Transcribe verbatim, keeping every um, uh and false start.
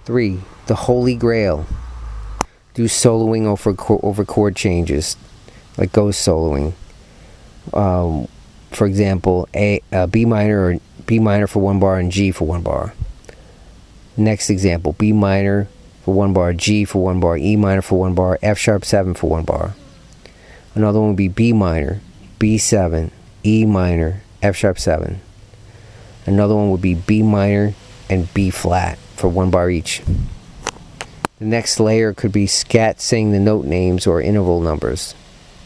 Three, the Holy Grail. Do soloing over, over chord changes, like ghost soloing. Um, for example, A, uh, B minor or B minor for one bar and G for one bar. Next example, B minor for one bar, G for one bar, E minor for one bar, F sharp seven for one bar. Another one would be B minor, B seven, E minor, F sharp seven. Another one would be B minor and B flat for one bar each. The next layer could be scat saying the note names or interval numbers.